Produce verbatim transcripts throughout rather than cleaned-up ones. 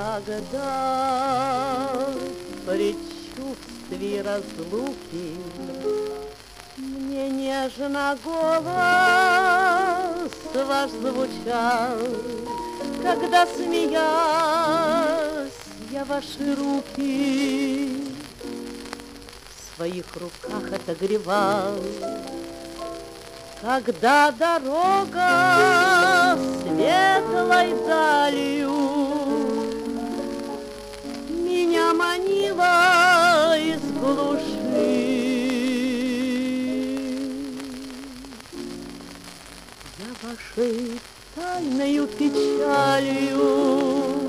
Когда в предчувствии разлуки мне нежно голос ваш звучал, когда, смеясь, я ваши руки в своих руках отогревал, когда дорога светлой далью меня манила из глуши. Я вашей тайною печалью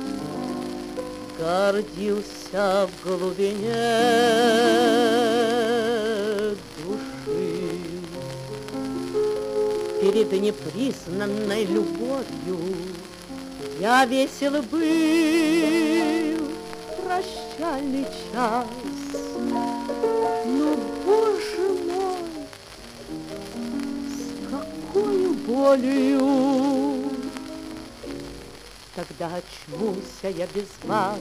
гордился в глубине души. Перед непризнанной любовью я весел был, прощальный час. Но, Боже мой, с какою болью тогда очнулся я без вас,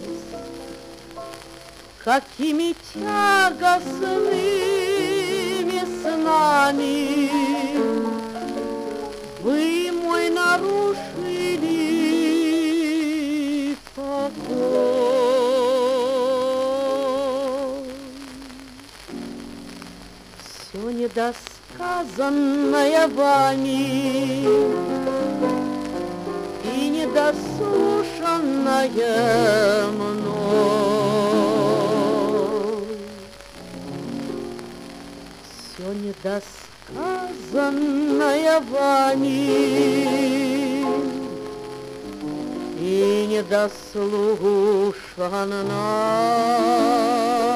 какими тягостными снами вы мой нарушили покой. Все недосказанное вами и недослушанное мной, все недосказанное вами и недослушанное